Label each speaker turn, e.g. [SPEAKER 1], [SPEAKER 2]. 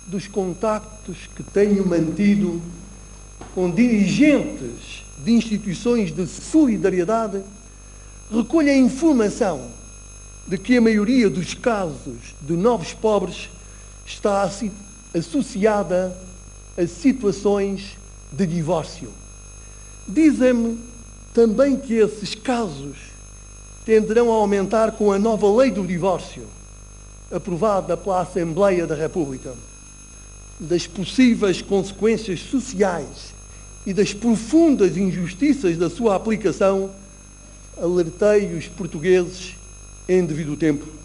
[SPEAKER 1] dos contactos que tenho mantido com dirigentes de instituições de solidariedade, recolho a informação de que a maioria dos casos de novos pobres está associada a situações de divórcio. Dizem-me também que esses casos tenderão a aumentar com a nova lei do divórcio, aprovada pela Assembleia da República. Das possíveis consequências sociais e das profundas injustiças da sua aplicação, alertei os portugueses em devido tempo.